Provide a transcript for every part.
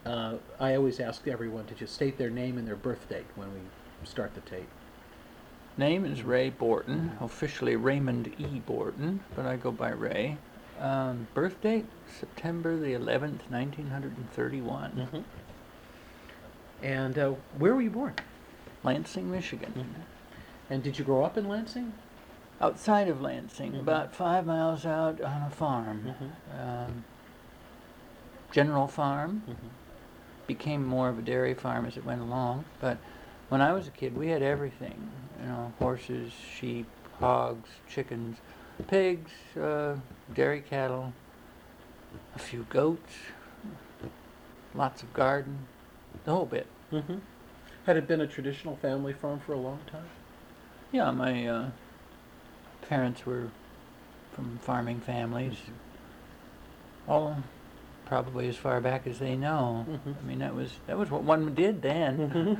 I always ask everyone to just state their name and their birth date when we start the tape. Name is Ray Borton, officially Raymond E. Borton, but I go by Ray. Birth date, September the 11th, 1931. Mm-hmm. And where were you born? Lansing, Michigan. Mm-hmm. And did you grow up in Lansing? Outside of Lansing, Mm-hmm. about 5 miles out on a farm. Mm-hmm. General farm. Mm-hmm. Became more of a dairy farm as it went along, but when I was a kid, we had everything. You know, horses, sheep, hogs, chickens, pigs, dairy cattle, a few goats, lots of garden, the whole bit. Mm-hmm. Had it been a traditional family farm for a long time? Yeah, my parents were from farming families, all probably as far back as they know. Mm-hmm. I mean, that was what one did then.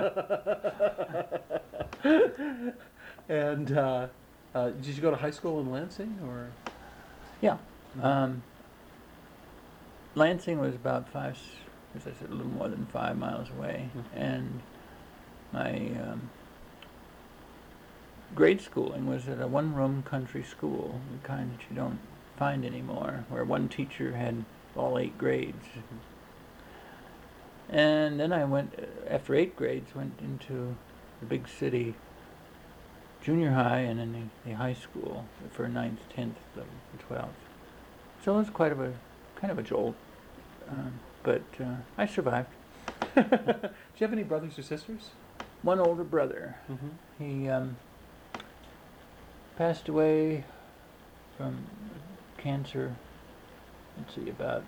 And did you go to high school in Lansing, or? Yeah. Lansing was about as I said, a little more than 5 miles away. Mm-hmm. And my grade schooling was at a one-room country school, the kind that you don't find anymore, where one teacher had all 8 grades. Mm-hmm. And then I went, after 8 grades, went into the big city junior high and then the high school for 9th, 10th, 11th, and 12th. So it was quite kind of a jolt, but I survived. Do you have any brothers or sisters? One older brother. Mm-hmm. He passed away from cancer, let's see, about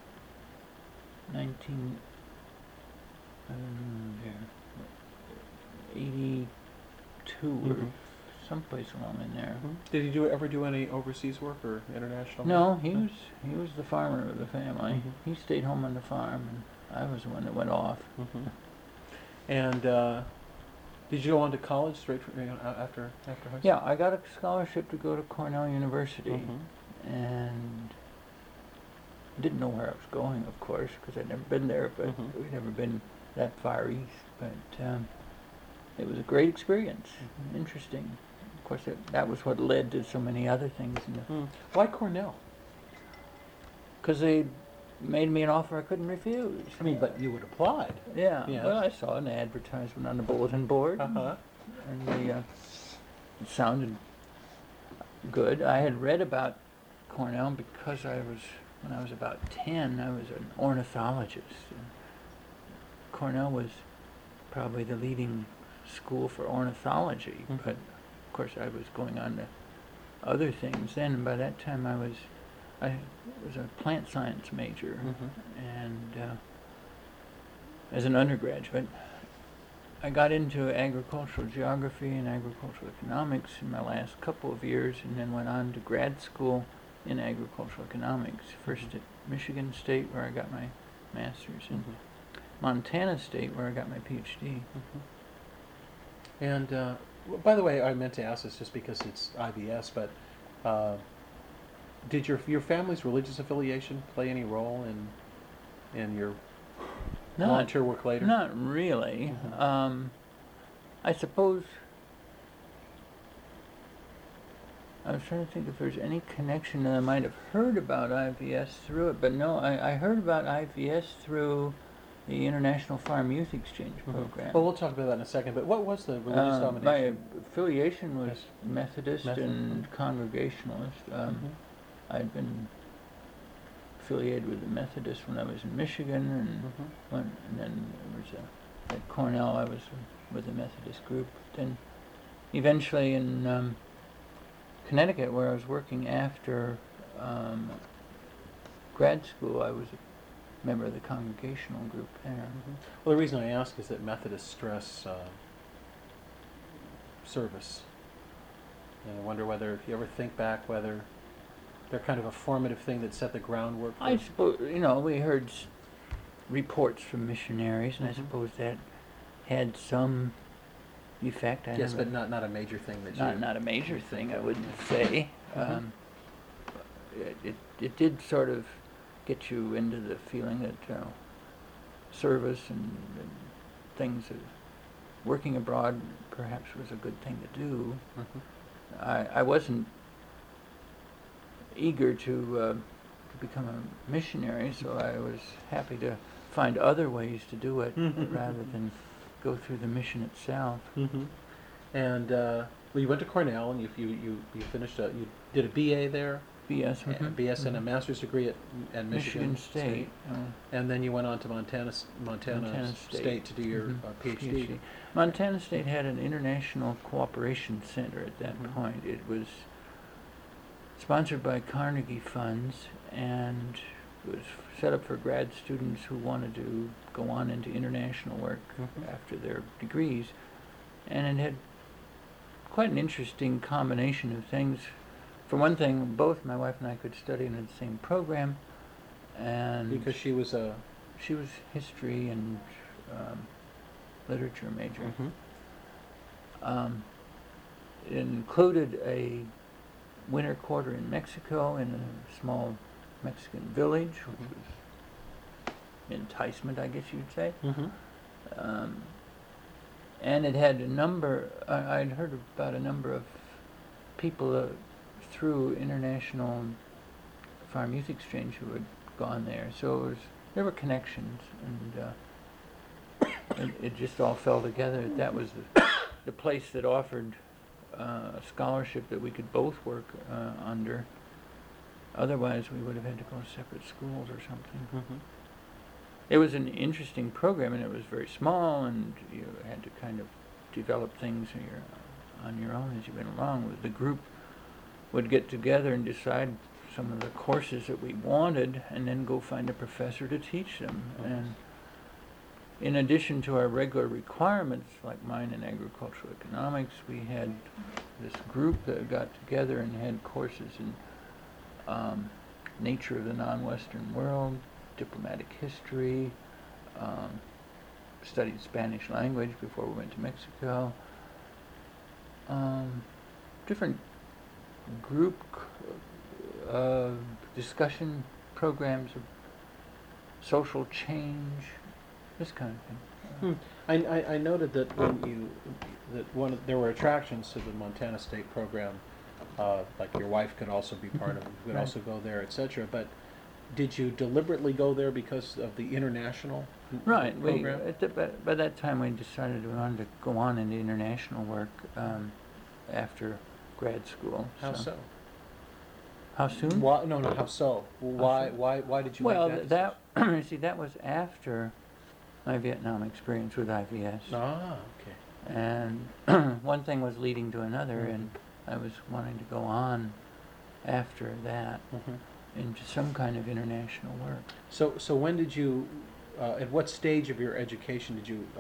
1982 or someplace along in there. Mm-hmm. Did he ever do any overseas work or international No, work? he was the farmer of the family. Mm-hmm. He stayed home on the farm, and I was the one that went off. Mm-hmm. And did you go on to college straight from, after high school? Yeah, I got a scholarship to go to Cornell University, Mm-hmm. and didn't know where I was going, of course, because I'd never been there, but Mhm. we'd never been that far east. But it was a great experience, Mhm. interesting. Of course, that was what led to so many other things. Why Cornell? Because they made me an offer I couldn't refuse. I mean, but you had applied. Yeah, Yes. well, I saw an advertisement on the bulletin board, Uh-huh. and it sounded good. I had read about Cornell because when I was about 10, I was an ornithologist. And Cornell was probably the leading school for ornithology, Mhm. but of course I was going on to other things then, and by that time I was a plant science major, Mhm. and as an undergraduate, I got into agricultural geography and agricultural economics in my last couple of years, and then went on to grad school in agricultural economics, first at Michigan State, where I got my master's, and Mhm. Montana State, where I got my PhD. Mhm. And by the way, I meant to ask this just because it's IBS, but did your family's religious affiliation play any role in your volunteer work later? Not really. Mhm. I suppose I was trying to think if there's any connection that I might have heard about IVS through it, but no, I heard about IVS through the International Farm Youth Exchange Mhm. program. Well, we'll talk about that in a second, but what was the religious My domination? affiliation was Yes. Methodist Methodist. and Congregationalist. Mhm. I'd been affiliated with the Methodist when I was in Michigan, and Mhm. and then it was at Cornell I was with the Methodist group. Then eventually in Connecticut, where I was working after grad school, I was a member of the Congregational group there. Mhm. Well, the reason I ask is that Methodists stress service. And I wonder whether, if you ever think back, whether they're kind of a formative thing that set the groundwork for... I suppose, we heard reports from missionaries, and I Mhm. suppose that had some effect. Yes, but not a major thing that not a major thing, I wouldn't say. Mhm. It did sort of get you into the feeling that service and things. Working abroad perhaps was a good thing to do. I wasn't eager to become a missionary, so I was happy to find other ways to do it rather than go through the mission itself. And well, you went to Cornell, and you finished. You did a BA there, BS, BS, and a master's degree at Michigan State. And then you went on to Montana State to do your PhD. Montana State had an international cooperation center at that point. It was sponsored by Carnegie funds and was set up for grad students who wanted to go on into international work after their degrees. And it had quite an interesting combination of things. For one thing, both my wife and I could study in the same program, and because she was history and literature major. It included a winter quarter in Mexico in a small Mexican village, which was enticement, I guess you'd say. And it had a number. I'd heard about a number of people through International Farm Youth Exchange who had gone there. So there were connections, and it just all fell together. That was the place that offered a scholarship that we could both work under. Otherwise, we would have had to go to separate schools or something. It was an interesting program, and it was very small, and you had to kind of develop things on your own as you went along. The group would get together and decide some of the courses that we wanted, and then go find a professor to teach them. And in addition to our regular requirements, like mine in agricultural economics, we had this group that got together and had courses in nature of the non-Western world, diplomatic history, studied Spanish language before we went to Mexico, different group discussion programs of social change, this kind of thing. I noted that there were attractions to the Montana State program, like your wife could also be part of it, you could also go there, etc. But did you deliberately go there because of the international program? By that time we decided we wanted to go on into international work after grad school. How so? How soon? Why, no, how so? Why did you make that? Well, see, that was after my Vietnam experience with IVS. Ah, okay. And one thing was leading to another, and I was wanting to go on after that into some kind of international work. So when did you, at what stage of your education did you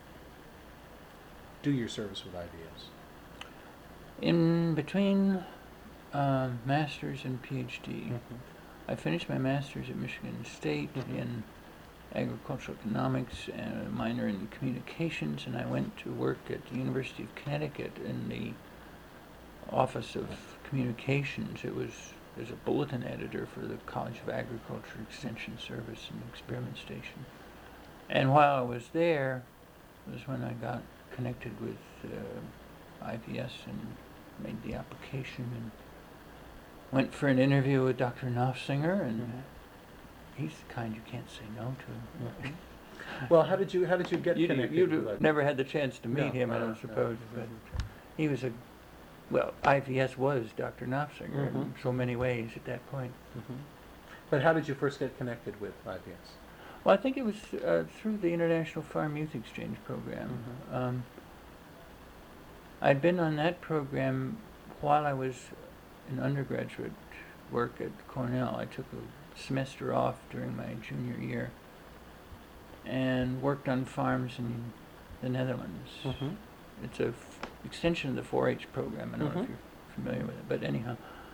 do your service with IVS? In between master's and PhD. I finished my master's at Michigan State in agricultural economics and a minor in communications, and I went to work at the University of Connecticut in the Office of Communications. There's a bulletin editor for the College of Agriculture Extension Service and Experiment Station. And while I was there was when I got connected with IVS and made the application and went for an interview with Dr. Knopfsinger, and he's the kind you can't say no to. Well, how did you get connected? You never had the chance to meet him, I don't suppose, but he was IVS was Dr. Knopfsinger in so many ways at that point. But how did you first get connected with IVS? Well, I think it was through the International Farm Youth Exchange program. I'd been on that program while I was in undergraduate work at Cornell. I took a semester off during my junior year and worked on farms in the Netherlands. It's a extension of the 4-H program. I don't know if you're familiar with it, but anyhow,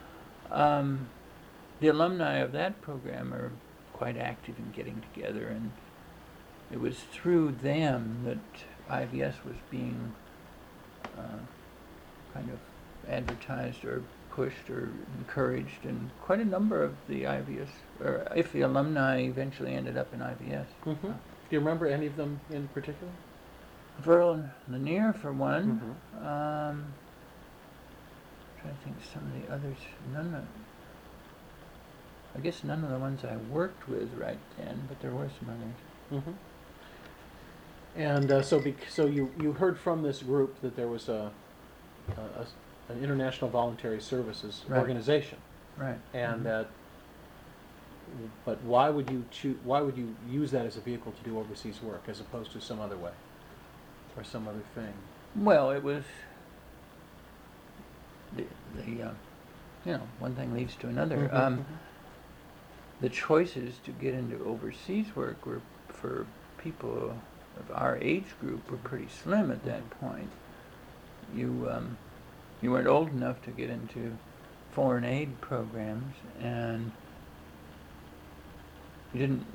the alumni of that program are quite active in getting together, and it was through them that IVS was being kind of advertised or pushed or encouraged, and quite a number of the IVS, or if the alumni eventually ended up in IVS. you remember any of them in particular? Verl Lanier, for one. Mm-hmm. Trying to think of some of the others. I guess none of the ones I worked with right then, but there were some others. Mm-hmm. And so you heard from this group that there was an International Voluntary Services Right. organization, Right. and Mhm. that. But why would you Why would you use that as a vehicle to do overseas work as opposed to some other way, or some other thing? Well, it was the one thing leads to another. Mm-hmm. The choices to get into overseas work were for people of our age group were pretty slim at that point. You weren't old enough to get into foreign aid programs, and you didn't.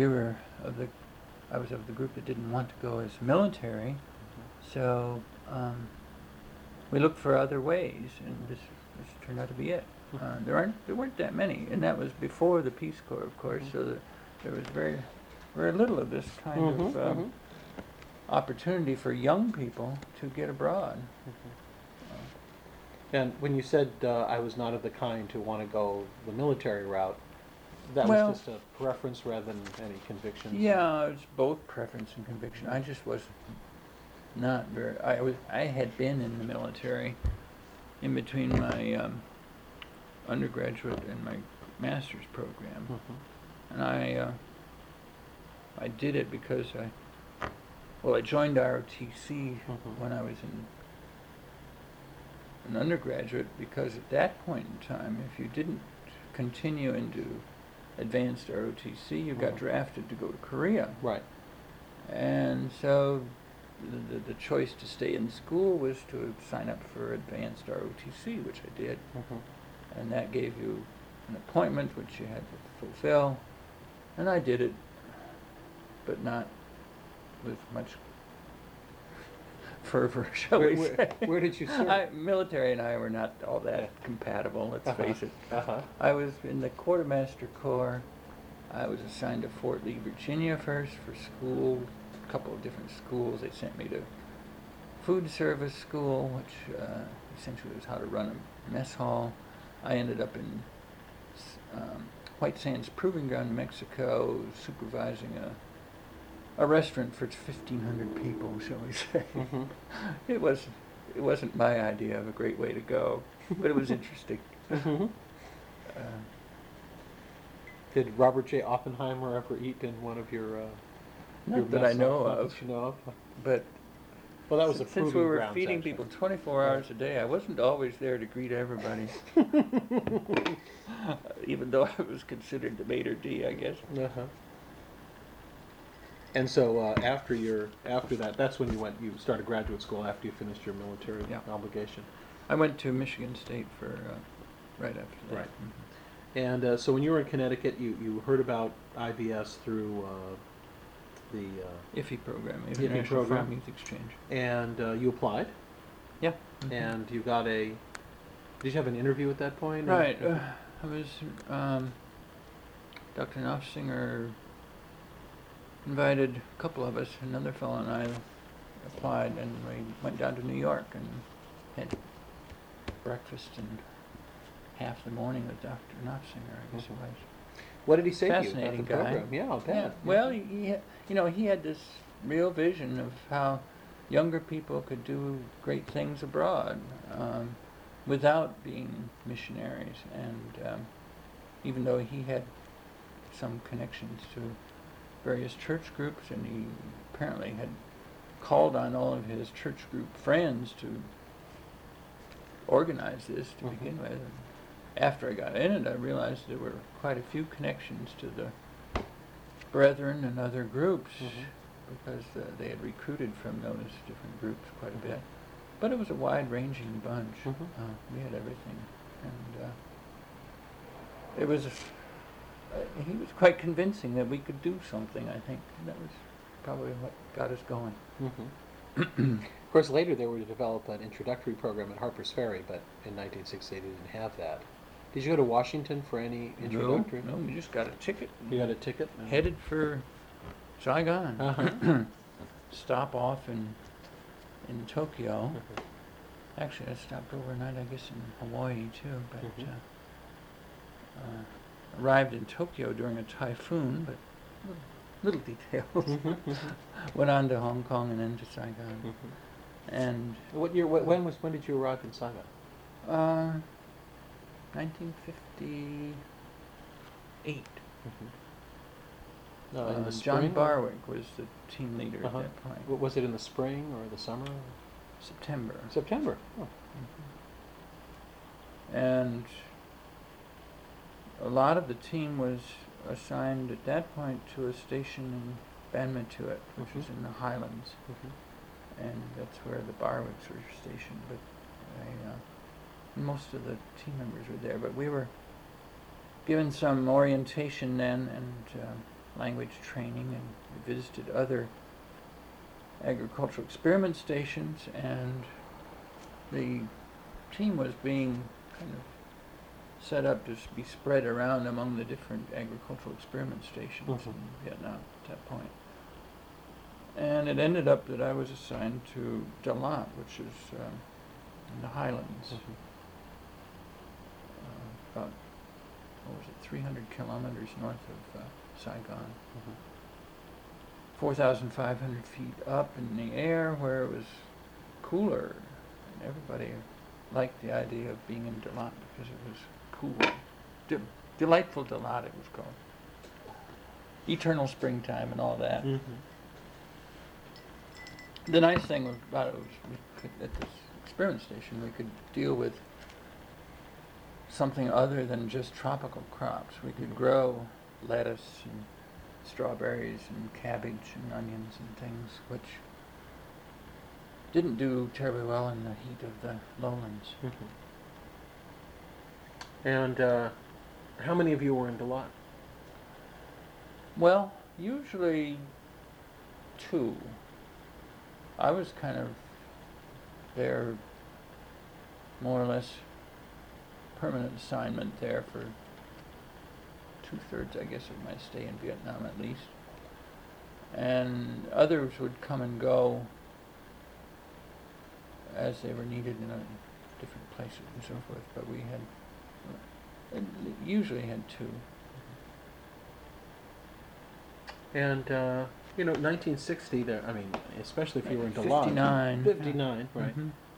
I was of the group that didn't want to go as military, so we looked for other ways, and this turned out to be it. There weren't that many, and that was before the Peace Corps, of course. So there was very little of this kind of opportunity for young people to get abroad. And when you said I was not of the kind to want to go the military route, that Well, was just a preference rather than any convictions? Yeah, it's both preference and conviction. I just was not very. I had been in the military in between my undergraduate and my master's program, and I did it because I joined ROTC when I was an undergraduate, because at that point in time, if you didn't continue into advanced ROTC, you got drafted to go to Korea. Right. And so the choice to stay in school was to sign up for advanced ROTC, which I did. And that gave you an appointment which you had to fulfill. And I did it, but not with much fervor, shall we say. Where did you serve? Military and I were not all that compatible, let's face it. Uh-huh. I was in the Quartermaster Corps. I was assigned to Fort Lee, Virginia first for school, a couple of different schools. They sent me to food service school, which essentially was how to run a mess hall. I ended up in White Sands Proving Ground, New Mexico, supervising a restaurant for 1,500 people, shall we say. It wasn't my idea of a great way to go, but it was interesting. Did Robert J. Oppenheimer ever eat in one of your Not that I know of. That you know of? But Well, that was a since we were feeding people 24 hours a day, I wasn't always there to greet everybody. Even though I was considered the maitre d', I guess. And so after that, that's when you started graduate school after you finished your military obligation. I went to Michigan State for right after that. Right. And so when you were in Connecticut, you heard about IVS through the IFI program, IFI International program. Farm Youth Exchange. And you applied, Yeah. and you got did you have an interview at that point? Right. I was Dr. Knopfsinger invited a couple of us, another fellow and I applied, and we went down to New York and had breakfast and half the morning with Dr. Knopfsinger, I guess it was. What did he say to you about the Fascinating guy. program? Yeah, I'll bet. Yeah. Well, he had this real vision of how younger people could do great things abroad without being missionaries, and even though he had some connections to various church groups, and he apparently had called on all of his church group friends to organize this to begin with. And after I got in it, I realized there were quite a few connections to the Brethren and other groups, because they had recruited from those different groups quite a bit. But it was a wide-ranging bunch. We had everything, and it was. He was quite convincing that we could do something, I think. That was probably what got us going. Of course, later they were to develop an introductory program at Harper's Ferry, but in 1960 they didn't have that. Did you go to Washington for any introductory? No, we just got a ticket. You got a ticket? Headed for Saigon. Uh-huh. Stop off in Tokyo. Actually, I stopped overnight, I guess, in Hawaii too. But arrived in Tokyo during a typhoon, but little details. Went on to Hong Kong and then to Saigon. And What year? When did you arrive in Saigon? 1958. In the John spring? Barwick was the team leader Uh-huh. at that point. Was it in the spring or the summer? September. September. Oh. And a lot of the team was assigned at that point to a station in Banmatuet, which is in the Highlands, and that's where the Barwicks were stationed. But most of the team members were there. But we were given some orientation then and language training, and we visited other agricultural experiment stations, and the team was being kind of set up to be spread around among the different agricultural experiment stations in Vietnam at that point. And it ended up that I was assigned to Dalat, which is in the Highlands, about, 300 kilometers north of Saigon. 4,500 feet up in the air where it was cooler, and everybody liked the idea of being in Dalat because it was cool. Delightful Dalat, it was called. Eternal springtime and all that. The nice thing about it was we could, at this experiment station, we could deal with something other than just tropical crops. We could grow lettuce and strawberries and cabbage and onions and things, which didn't do terribly well in the heat of the lowlands. And how many of you were in Dalat? Well, usually 2. I was kind of there, more or less permanent assignment there for 2/3, I guess, of my stay in Vietnam at least. And others would come and go as they were needed in different places and so forth, but we usually had 2. And 1960. There, I mean, especially if you were in Dalat. 59. 59, right?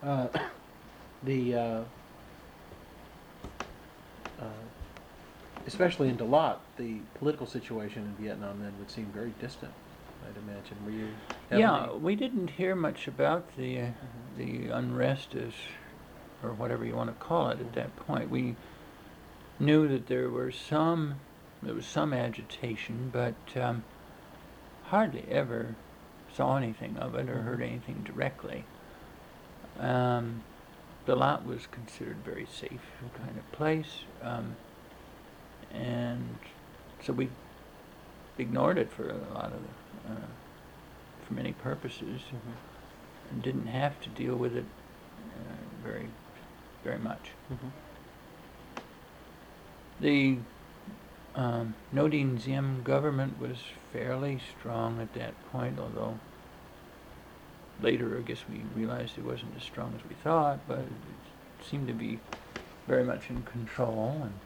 Especially in Dalat, the political situation in Vietnam then would seem very distant, I'd imagine. Were you heavily... We didn't hear much about the unrest or whatever you want to call it at that point. We knew that there was some agitation, but hardly ever saw anything of it or heard anything directly. Dalat was considered a very safe kind of place. And so we ignored it for a lot of for many purposes, and didn't have to deal with it very, very much. The Ngo Dinh Diem government was fairly strong at that point, although later I guess we realized it wasn't as strong as we thought, but it seemed to be very much in control. And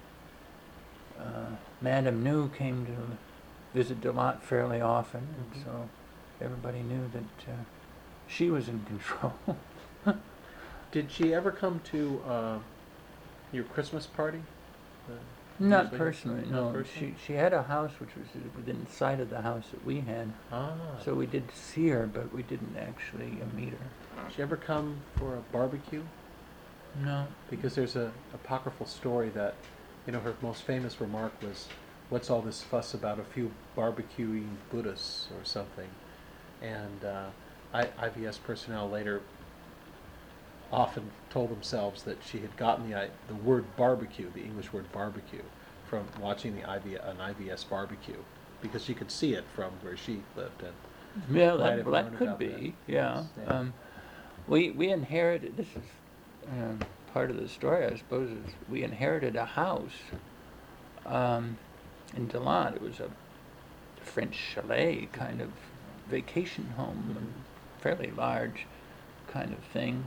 Madame New came to visit Dalat fairly often, and so everybody knew that she was in control. Did she ever come to your Christmas party? Not Usually? personally, no. Not personally? She had a house which was within sight of the house that we had, so we did see her, but we didn't actually meet her. Did she ever come for a barbecue? No. Because there's a apocryphal story that, her most famous remark was, "What's all this fuss about a few barbecuing Buddhists or something?" And IVS personnel later often told themselves that she had gotten the word barbecue, the English word barbecue, from watching an IVS barbecue, because she could see it from where she lived. And yeah, that could be. That. Yeah. We inherited. This is part of the story, I suppose. Is we inherited a house in Dalat. It was a French chalet kind of vacation home, fairly large kind of thing,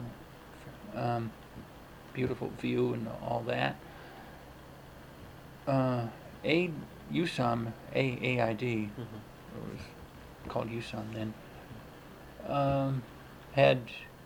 beautiful view and all that. USOM, AID, it was called USOM then, had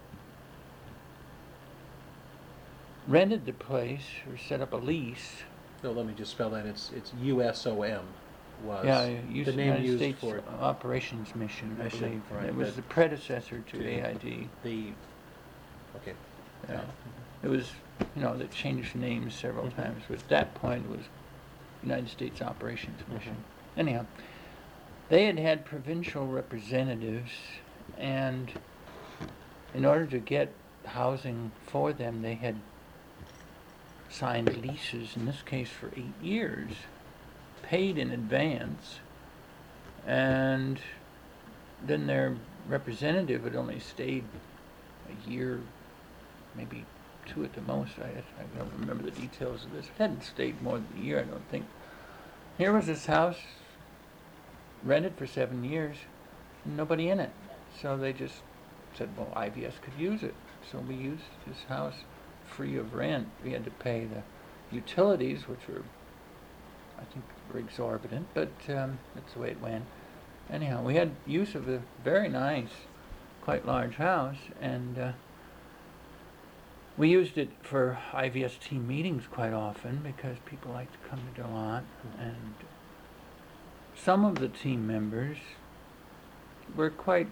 rented the place or set up a lease. No, let me just spell that. It's USOM. Was the name United used States for Operations Mission, I Mission, believe. right, It was that- the predecessor to AID. Okay. Yeah. It was, that changed names several times. But at that point, it was United States Operations Mission. Anyhow, they had provincial representatives, and in order to get housing for them, they had signed leases, in this case for 8 years, paid in advance, and then their representative had only stayed a year, maybe 2 at the most. I don't remember the details of this. It hadn't stayed more than a year, I don't think. Here was this house rented for 7 years, nobody in it. So they just said, well, IVS could use it. So we used this house free of rent. We had to pay the utilities, which were, I think, were exorbitant, but that's the way it went. Anyhow, we had use of a very nice, quite large house, and we used it for IVS team meetings quite often because people like to come to DeLaunt, and some of the team members were quite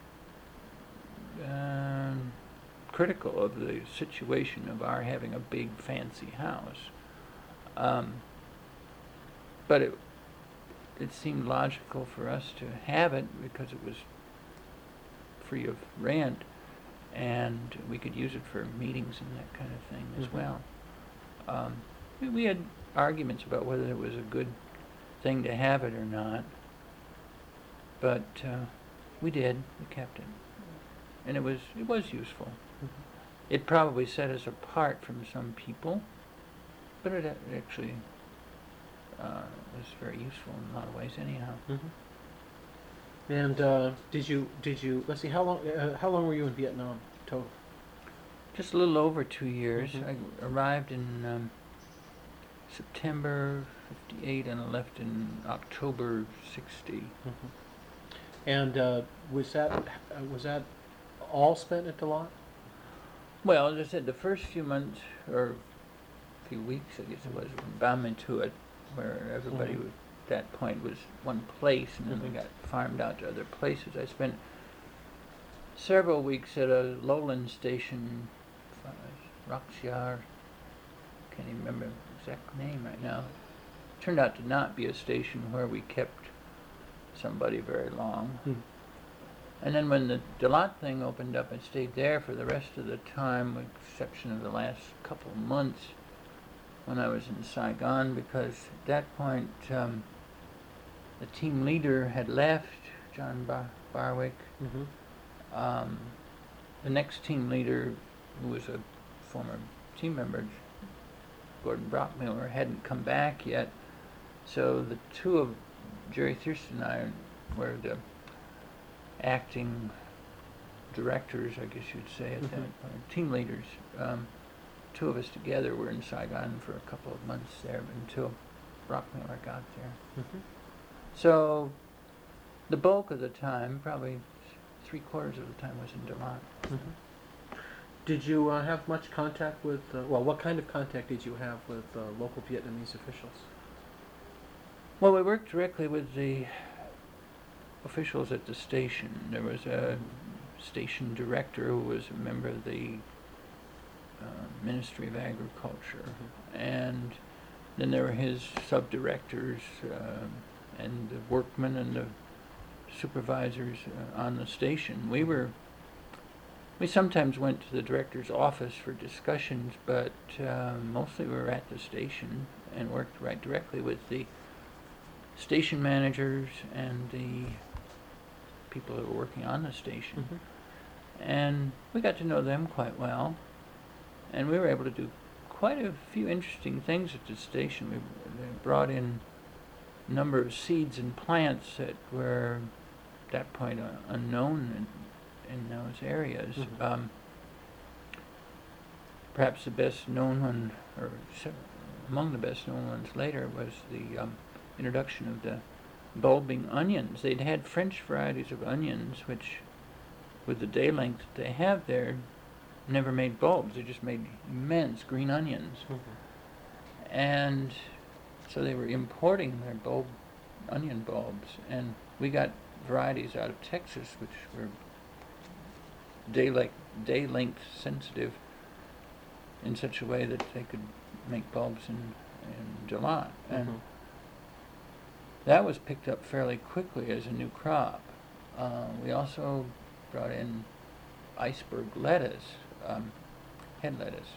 critical of the situation of our having a big fancy house. But it seemed logical for us to have it because it was free of rent, and we could use it for meetings and that kind of thing as well. We had arguments about whether it was a good thing to have it or not, but we did. We kept it, and it was useful. It probably set us apart from some people, but it actually was very useful in a lot of ways anyhow. And did you? Let's see. How long were you in Vietnam total? Just a little over 2 years. I arrived in September '58 and I left in October '60. And was that all spent at DeLaunt? Well, as I said, the first few months, or few weeks, I guess it was, in Bamituit, where everybody at that point was one place, and then we got farmed out to other places. I spent several weeks at a lowland station, Roxiar, can't even remember the exact name right now. It turned out to not be a station where we kept somebody very long. And then when the DeLaunt thing opened up, I stayed there for the rest of the time, with the exception of the last couple of months when I was in Saigon, because at that point the team leader had left, John Barwick. The next team leader, who was a former team member, Gordon Brockmiller, hadn't come back yet. So the two of Jerry Thurston and I were the acting directors, I guess you'd say, at that point, team leaders. Two of us together were in Saigon for a couple of months there until Brockmiller got there. So the bulk of the time, probably 3/4 of the time, was in DeLaunt. Did you have much contact with, what kind of contact did you have with local Vietnamese officials? Well, we worked directly with the officials at the station. There was a station director who was a member of the Ministry of Agriculture, and then there were his sub-directors and the workmen and the supervisors on the station. We sometimes went to the director's office for discussions, but mostly we were at the station and worked right directly with the station managers and the people that were working on the station. And we got to know them quite well, and we were able to do quite a few interesting things at the station. We brought in number of seeds and plants that were at that point unknown in those areas. Mhm. Perhaps the best known one, or among the best known ones later, was the introduction of the bulbing onions. They'd had French varieties of onions, which, with the day length that they have there, never made bulbs. They just made immense green onions. Mhm. And so they were importing their onion bulbs, and we got varieties out of Texas which were day length sensitive in such a way that they could make bulbs in July. And Mhm. that was picked up fairly quickly as a new crop. We also brought in iceberg lettuce, head lettuce.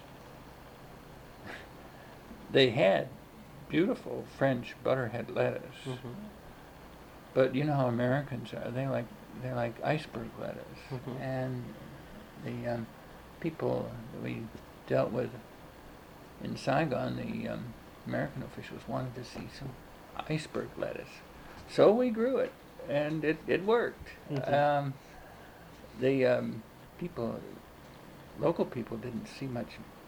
They had beautiful French butterhead lettuce, Mhm. but you know how Americans are. They like iceberg lettuce, Mhm. and the people that we dealt with in Saigon, the American officials wanted to see some iceberg lettuce, so we grew it, and it worked. Mhm. The local people didn't see much.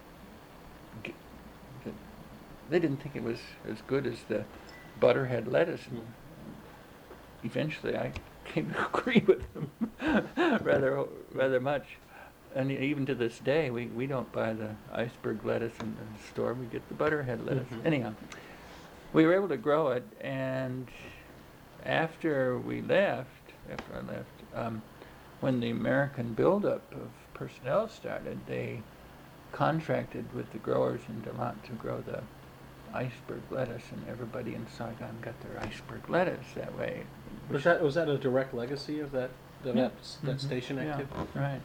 They didn't think it was as good as the butterhead lettuce. Mhm. Eventually, I came to agree with them rather much. And even to this day, we don't buy the iceberg lettuce in the store. We get the butterhead lettuce. Mhm. Anyhow, we were able to grow it, and after I left, when the American buildup of personnel started, they contracted with the growers in DeLont to grow the iceberg lettuce, and everybody in Saigon got their iceberg lettuce that way. Was that a direct legacy of that Yeah. that station Yeah, activity? right.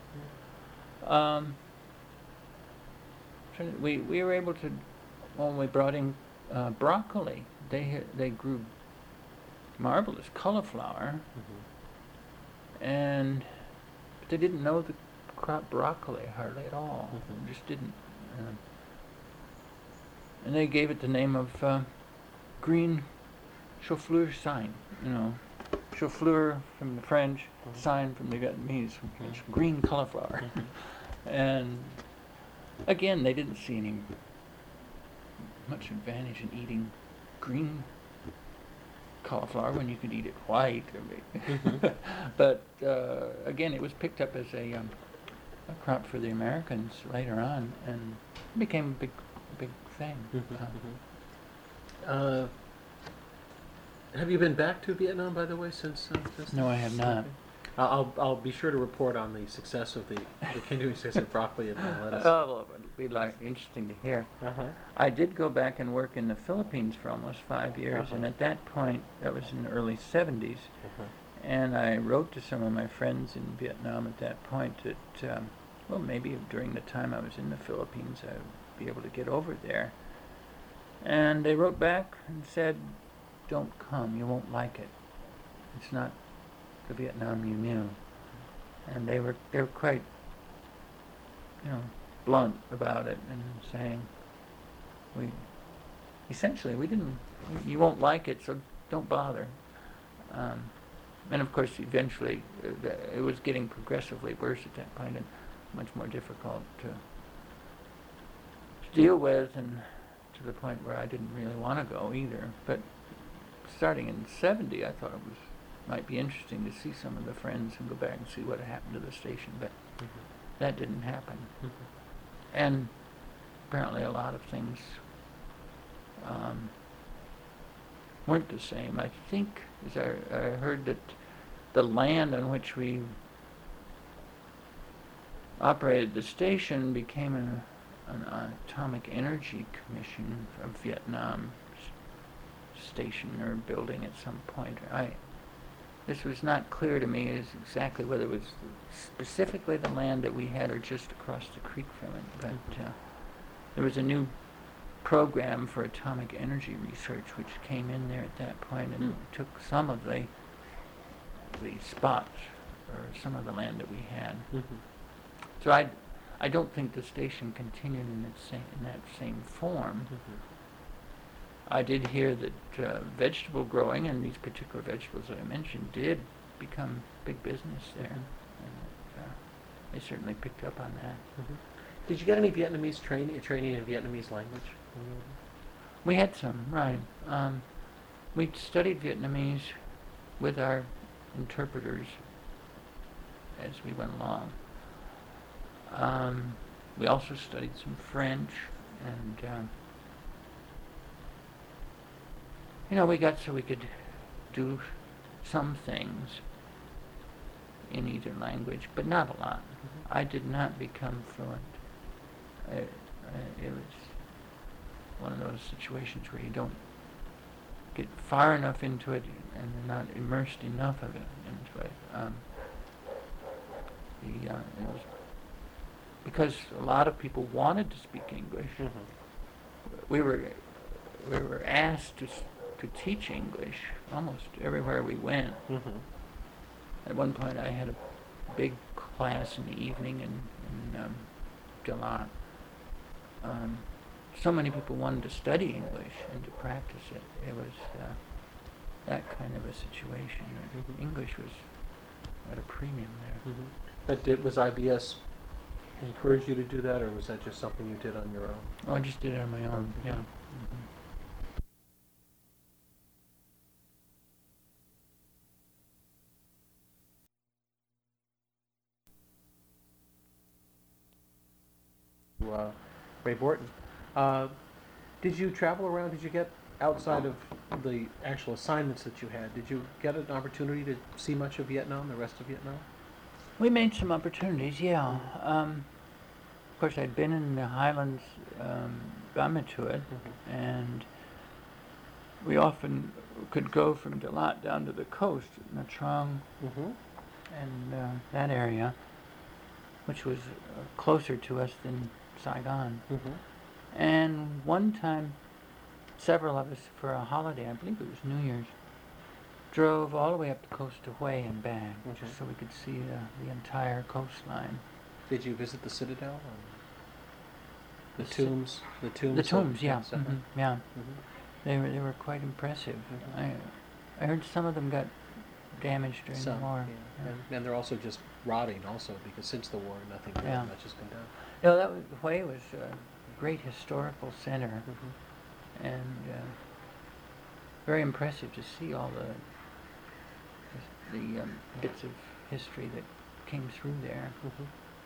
We were able to, when we brought in broccoli, they grew marvelous cauliflower, Mhm. and they didn't know the crop broccoli hardly at all. Mhm. Just didn't. And they gave it the name of green chou-fleur sign. Chou-fleur from the French, Mhm. sign from the Vietnamese, Mhm. it's green cauliflower. Mhm. And again, they didn't see any much advantage in eating green cauliflower when you could eat it white. Mhm. But again, it was picked up as a crop for the Americans later on, and became a big thing. Mhm. Mhm. Have you been back to Vietnam, by the way, since this? No, I have not. Okay. I'll be sure to report on the success of the continuing success of broccoli and lettuce. Oh, well, it'd be interesting to hear. Uh-huh. I did go back and work in the Philippines for almost 5 years, Uh-huh. and at that point, that was in the early 70s, Uh-huh. and I wrote to some of my friends in Vietnam at that point that, maybe during the time I was in the Philippines, I would be able to get over there. And they wrote back and said, "Don't come, you won't like it. It's not the Vietnam you knew." And they were quite, blunt about it, and saying, you won't like it, so don't bother. And of course, eventually, it was getting progressively worse at that point, and much more difficult to deal with, and to the point where I didn't really want to go either. But starting in '70, I thought might be interesting to see some of the friends and go back and see what had happened to the station, but that didn't happen. And apparently a lot of things weren't the same. I think, as I heard, that the land on which we operated the station became an Atomic Energy Commission of Vietnam station or building at some point. This was not clear to me as exactly whether it was specifically the land that we had or just across the creek from it, but there was a new program for atomic energy research which came in there at that point and took some of the spots or some of the land that we had. So I don't think the station continued in that same form. I did hear that vegetable growing, and these particular vegetables that I mentioned, did become big business there. And they certainly picked up on that. Mm-hmm. Did you get any Vietnamese training in Vietnamese language? We had some, right. We studied Vietnamese with our interpreters as we went along. We also studied some French, and we got so we could do some things in either language, but not a lot. Mm-hmm. I did not become fluent. It was one of those situations where you don't get far enough into it and you're not immersed enough of it into it. It was because a lot of people wanted to speak English. Mm-hmm. We were asked to teach English almost everywhere we went. Mm-hmm. At one point, I had a big class in the evening in Dalat. So many people wanted to study English and to practice it. It was that kind of a situation. Mm-hmm. English was at a premium there. Mm-hmm. But was IBS encourage you to do that, or was that just something you did on your own? Oh, I just did it on my own. Yeah. Mm-hmm. Ray Borton. Did you travel around? Did you get outside of the actual assignments that you had? Did you get an opportunity to see much of Vietnam, the rest of Vietnam? We made some opportunities, yeah. Of course, I'd been in the highlands, Bama to it, mm-hmm. and we often could go from Dalat down to the coast, Nha Trang, mm-hmm. and that area, which was closer to us than Saigon. Mm-hmm. And one time, several of us, for a holiday, I believe it was New Year's, drove all the way up the coast to Hue and back, mm-hmm. just so we could see the entire coastline. Did you visit the Citadel? The tombs? The tombs, yeah. Mm-hmm. Yeah. Mm-hmm. They were quite impressive. Mm-hmm. I heard some of them got damaged during the war. Yeah. Yeah. And they're also just rotting also, because since the war, nothing really much has been done. Hue was a great historical center, mm-hmm. and very impressive to see all the bits of history that came through there. Mm-hmm.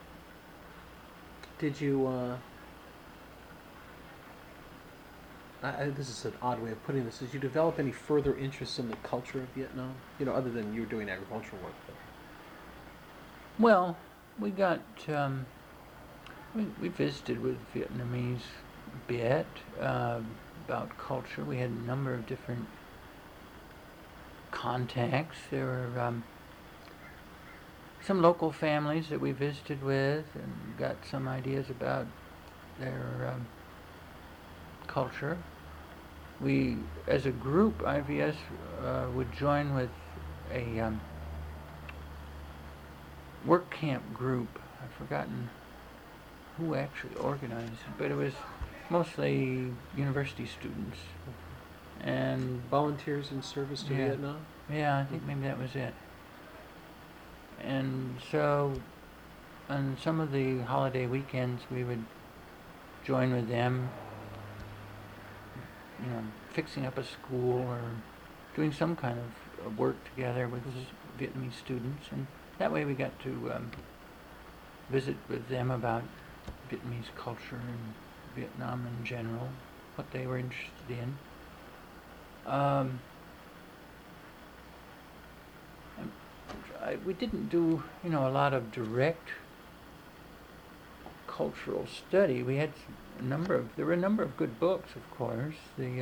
Did you, this is an odd way of putting this, did you develop any further interest in the culture of Vietnam? Other than you were doing agricultural work. But. Well, we got, we visited with Vietnamese a bit about culture. We had a number of different contacts. There were some local families that we visited with and got some ideas about their culture. We, as a group, IVS would join with a work camp group. I've forgotten who actually organized it, but it was mostly university students. And volunteers in service to Vietnam? Yeah, I think maybe that was it. And so on some of the holiday weekends we would join with them, fixing up a school or doing some kind of work together with Vietnamese students, and that way we got to visit with them about Vietnamese culture and Vietnam in general, what they were interested in. We didn't do, a lot of direct cultural study. We had there were a number of good books, of course.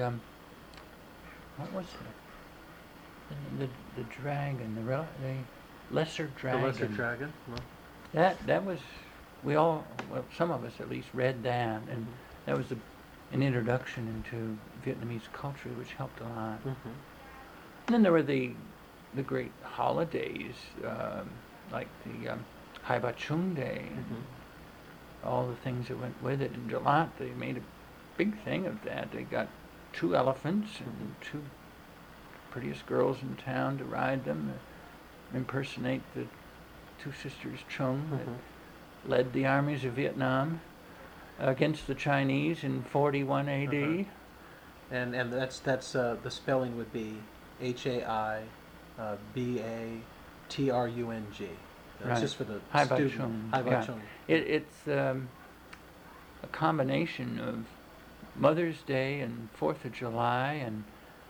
What was it? The dragon, the Lesser Dragon. The Lesser Dragon? Well. That was, some of us at least read that, and that was an introduction into Vietnamese culture, which helped a lot. Mm-hmm. And then there were the great holidays, like the Hai Ba Chung Day, and all the things that went with it. In Dalat, they made a big thing of that. They got 2 elephants and 2 prettiest girls in town to ride them, impersonate the 2 sisters Chung that led the armies of Vietnam against the Chinese in 41 A.D. And that's the spelling would be HAIBATRUNG. It's Right. just for the Hai Bai student. Chung. Hai Bai Yeah. Chung. It's a combination of Mother's Day and 4th of July and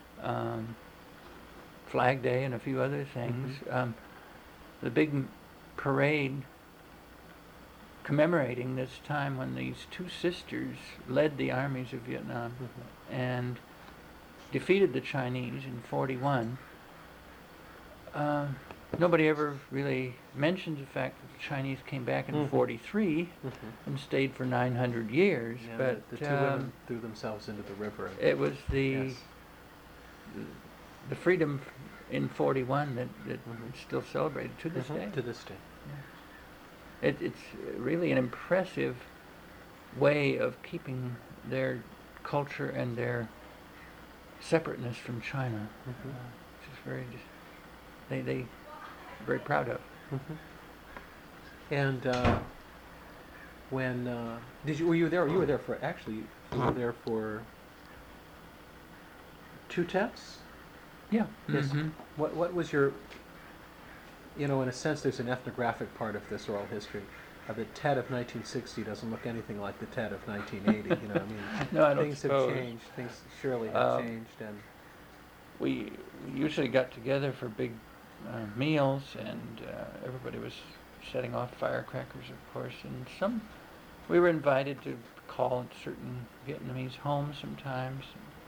Flag Day and a few other things. The big parade commemorating this time when these 2 sisters led the armies of Vietnam and defeated the Chinese in 41. Nobody ever really mentions the fact that the Chinese came back in 43 and stayed for 900 years. Yeah, but the 2 women threw themselves into the river. it was Yes. the freedom in 41 that is still celebrated to this day. To this day. It's really an impressive way of keeping their culture and their separateness from China. Which is they very proud of. And when were you there? You were there for you were there for 2 Tets? Yeah. Yes. What was your, in a sense, there's an ethnographic part of this oral history. The Tet of 1960 doesn't look anything like the Tet of 1980. No, I don't things suppose. have changed. Things surely have changed, and We usually got together for big meals, and everybody was setting off firecrackers, of course. And we were invited to call at certain Vietnamese homes sometimes.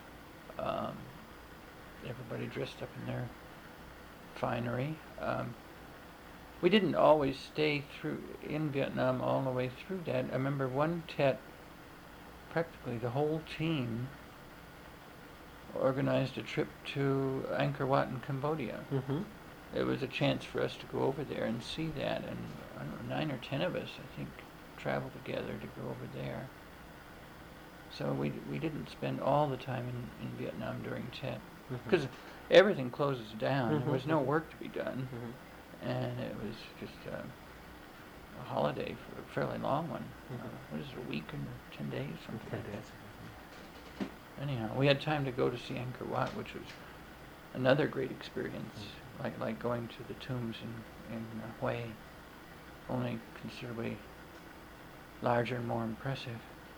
Everybody dressed up in their finery. We didn't always stay in Vietnam all the way through that. I remember one Tet, practically the whole team organized a trip to Angkor Wat in Cambodia. It was a chance for us to go over there and see that, and I don't know, 9 or 10 of us, I think, traveled together to go over there. So we didn't spend all the time in Vietnam during Tet, because everything closes down. There was no work to be done, and it was just a holiday for a fairly long one. What is it, a week and 10 days, something like that. Anyhow, we had time to go to see Angkor Wat, which was another great experience, like going to the tombs in Hue, only considerably larger and more impressive.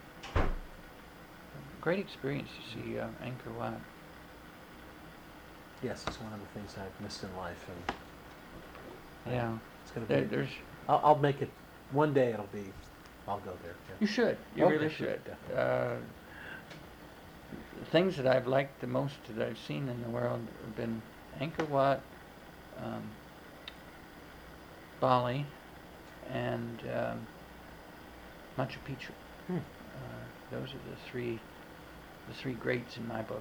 Great experience to see Angkor Wat. yes, it's one of the things I've missed in life, and Yeah, it's going to be. there's. I'll make it one day. I'll go there. Yeah. You should. You Okay, really should. definitely. The things that I've liked the most that I've seen in the world have been Angkor Wat, Bali, and Machu Picchu. Those are the three greats in my book.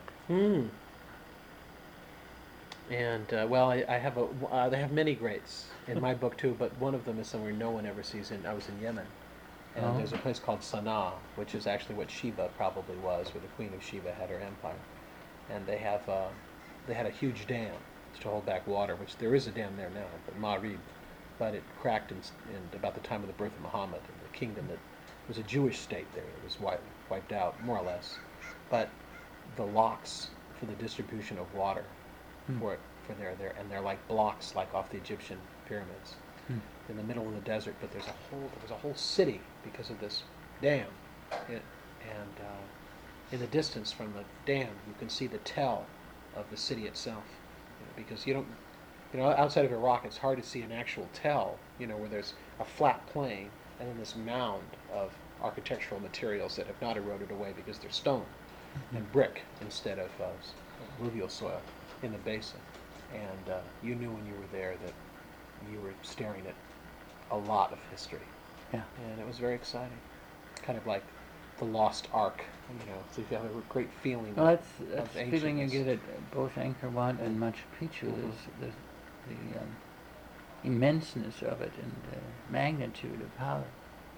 And I have they have many greats in my book too, but one of them is somewhere no one ever sees. I was in Yemen, and there's a place called Sana'a, which is actually what Sheba probably was, where the Queen of Sheba had her empire, and they had a huge dam to hold back water, which there is a dam there now, but Ma'rib, but it cracked in about the time of the birth of Muhammad, and the kingdom that was a Jewish state there. It was wiped out more or less, but the locks for the distribution of water for there, and they're like blocks, like off the Egyptian pyramids, in the middle of the desert. But there was a whole city because of this dam, and in the distance from the dam, you can see the tell of the city itself, because outside of Iraq, it's hard to see an actual tell, where there's a flat plain and then this mound of architectural materials that have not eroded away because they're stone and brick instead of alluvial soil in the basin. And you knew when you were there that you were staring at a lot of history. Yeah. And it was very exciting. Kind of like the lost ark, so you have a great feeling Well, that's of the feeling you ancientness. get at both Angkor Wat and Machu Picchu. There's the immenseness of it and the magnitude of how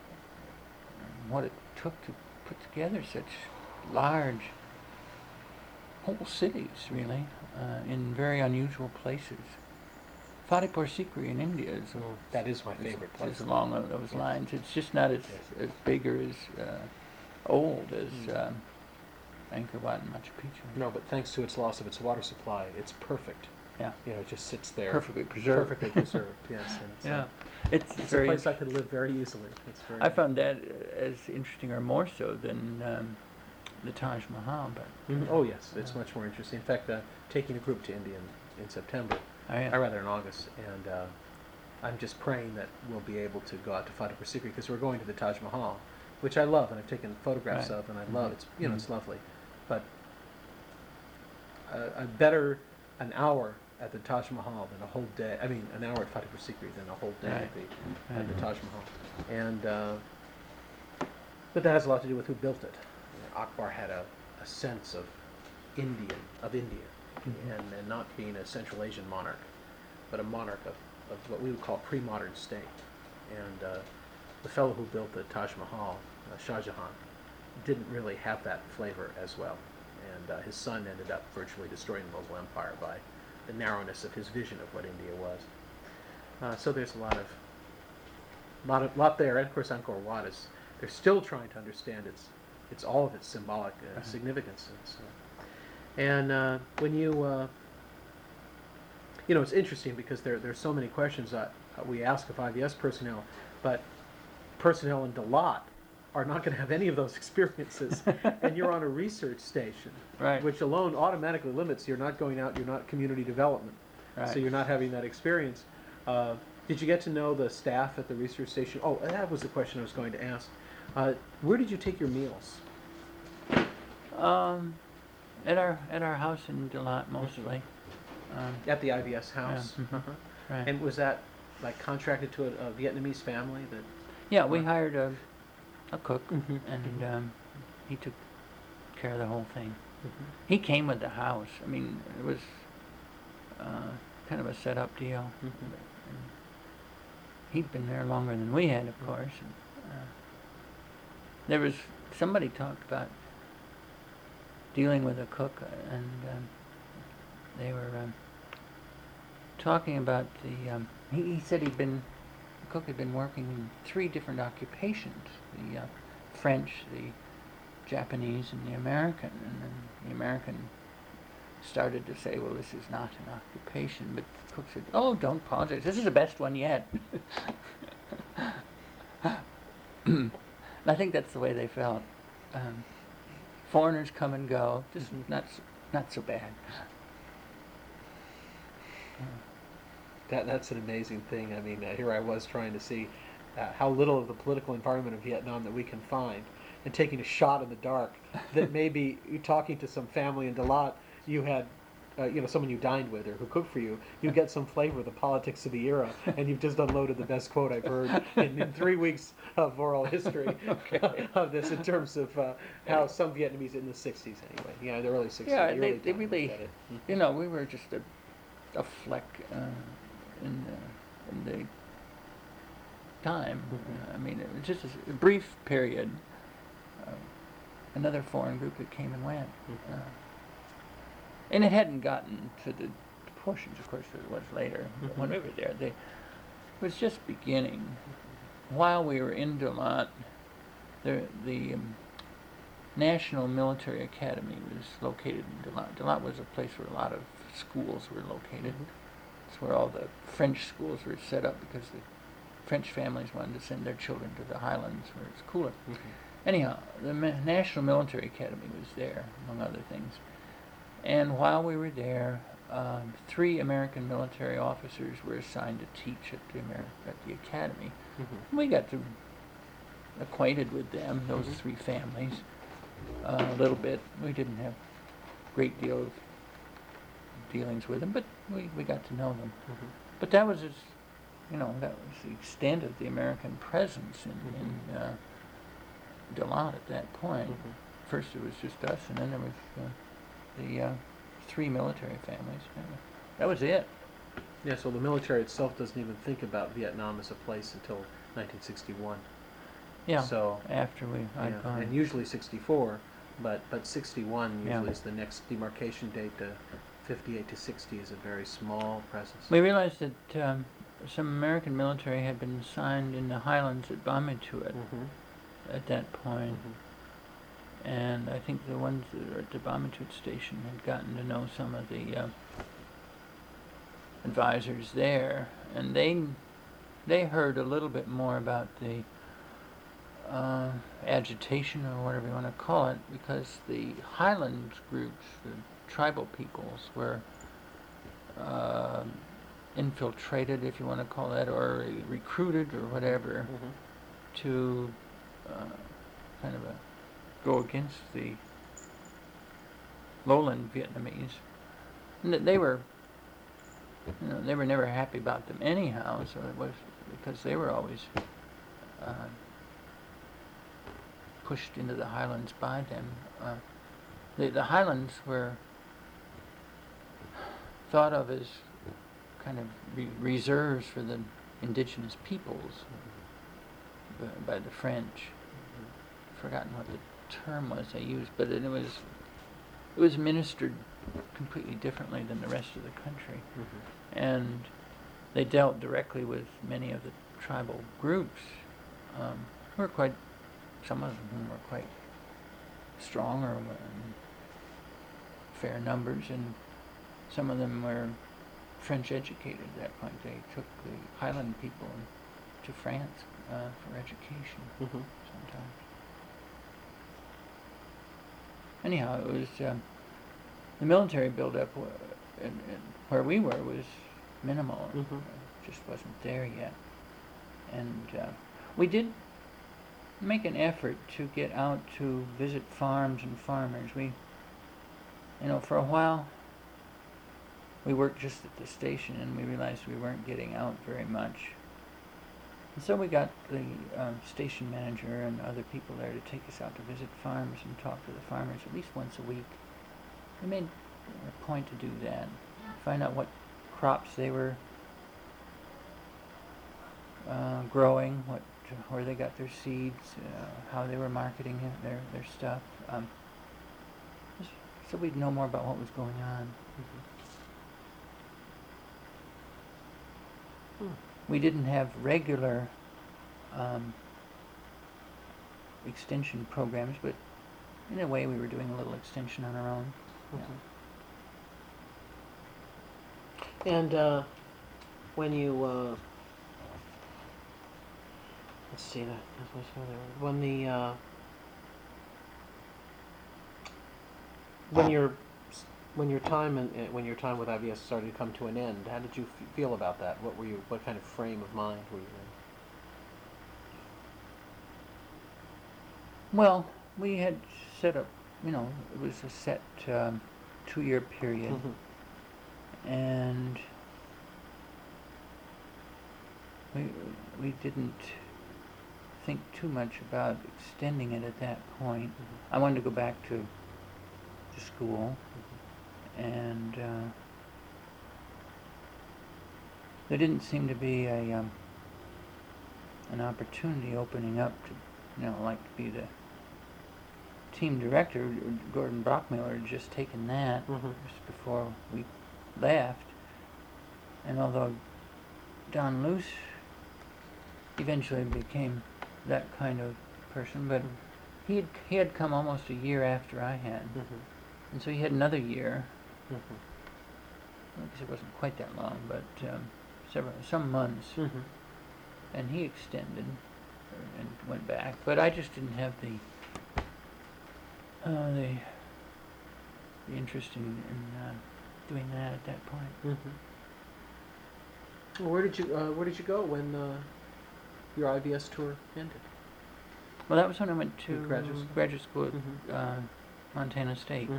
what it took to put together such large whole cities, really, in very unusual places. Fatehpur Sikri in India is That is my favorite place. is along those lines. It's just not as big or as old as Angkor Wat and Machu Picchu. No, but thanks to its loss of its water supply, it's perfect. Yeah. You know, it just sits there. Perfectly preserved. Perfectly preserved, yes. And it's, Yeah. it's a very. place I could live very easily. It's very. I found that as interesting or more so than the Taj Mahal, but. Oh yes, it's much more interesting. In fact, taking a group to India in September, Oh, yeah. or rather in August, and I'm just praying that we'll be able to go out to Fatehpur Sikri because we're going to the Taj Mahal, which I love and I've taken photographs Right. of, and I love. It's Mhm. it's lovely, but a better an hour at the Taj Mahal than a whole day. I mean, an hour at Fatehpur Sikri than a whole day Right. at the Right. Taj Mahal, and but that has a lot to do with who built it. You know, Akbar had a sense of India, and not being a Central Asian monarch, but a monarch of what we would call pre-modern state. And the fellow who built the Taj Mahal, Shah Jahan, didn't really have that flavor as well. And his son ended up virtually destroying the Mughal Empire by the narrowness of his vision of what India was. So there's a lot there. And of course, Angkor Wat they're still trying to understand it's all of its symbolic significance. And when you it's interesting because there's so many questions that we ask of IVS personnel, but personnel in Dalat are not going to have any of those experiences, and you're on a research station, Right. which alone automatically limits. You're not going out. You're not community development, Right. so you're not having that experience. Did you get to know the staff at the research station? Oh, that was the question I was going to ask. Where did you take your meals? At our house in Dalat mostly. At the IVS house. Yeah. Right. And was that like contracted to a Vietnamese family that? Yeah, we hired a cook, Mhm. and he took care of the whole thing. He came with the house. I mean, it was kind of a set-up deal. And he'd been there longer than we had, of course. And, there was somebody talked about dealing with a cook, and they were talking about the. He said the cook had been working in 3 different occupations: the French, the Japanese, and the American. And then the American started to say, "Well, this is not an occupation," but the cook said, "Oh, don't apologize. This is the best one yet." I think that's the way they felt. Foreigners come and go, just not so bad. That's an amazing thing. I mean, here I was trying to see how little of the political environment of Vietnam that we can find, and taking a shot in the dark that maybe you talking to some family in Dalat, you had, someone you dined with or who cooked for you, you get some flavor of the politics of the era, and you've just unloaded the best quote I've heard in 3 weeks of oral history of this in terms of how some Vietnamese in the 60s anyway, the early 60s. Yeah, the they early times really, get it. we were just a fleck in the time. I mean, it was just a brief period. Another foreign group that came and went. And it hadn't gotten to the proportions, of course, that it was later. But when we were there, it was just beginning. While we were in Dalat, the National Military Academy was located in Dalat. Dalat was a place where a lot of schools were located. It's where all the French schools were set up because the French families wanted to send their children to the highlands where it's cooler. Anyhow, the National Military Academy was there, among other things. And while we were there, 3 American military officers were assigned to teach at the academy. We got to acquainted with them, those 3 families, a little bit. We didn't have a great deal of dealings with them, but we got to know them. But that was that was the extent of the American presence in Dalat at that point. First it was just us, and then there was the 3 military families. That was it. Yeah, so the military itself doesn't even think about Vietnam as a place until 1961. Yeah. So After I'd gone. and usually 64, But 61 Yeah. usually is the next demarcation date. 58 to 60 is a very small presence. We realized that some American military had been assigned in the highlands at Bamituit at that point. And I think the ones that were at the Bamituit station had gotten to know some of the advisors there, and they heard a little bit more about the agitation, or whatever you want to call it, because the highlands groups, the tribal peoples, were infiltrated, if you want to call that, or recruited, or whatever, to kind of go against the lowland Vietnamese. And that they were never happy about them anyhow, so it was because they were always pushed into the highlands by them. The highlands were thought of as kind of reserves for the indigenous peoples by the French. I've forgotten what the term was they used, but it was administered completely differently than the rest of the country. And they dealt directly with many of the tribal groups, some of them were quite strong or fair numbers, and some of them were French educated at that point. They took the Highland people to France for education sometimes. Anyhow, it was the military buildup and where we were was minimal. It just wasn't there yet. And we did make an effort to get out to visit farms and farmers. For a while, we worked just at the station, and we realized we weren't getting out very much. And so we got the station manager and other people there to take us out to visit farms and talk to the farmers at least once a week. We made a point to do that, find out what crops they were growing, where they got their seeds, how they were marketing their stuff, so we'd know more about what was going on. We didn't have regular extension programs, but in a way we were doing a little extension on our own. And when you let's see, when the when your time with IVS started to come to an end, how did you feel about that? What kind of frame of mind were you in? Well, we had set up, it was a set 2-year period, and we didn't think too much about extending it at that point. I wanted to go back to school, and there didn't seem to be an opportunity opening up to, like to be the team director. Gordon Brockmiller had just taken that just before we left, and although Don Luce eventually became that kind of person, but he had come almost a year after I had. And so he had another year. I guess it wasn't quite that long, but some months. And he extended and went back. But I just didn't have the interest in doing that at that point. Well, where did you go when your IVS tour ended? Well, that was when I went to graduate school at Montana State.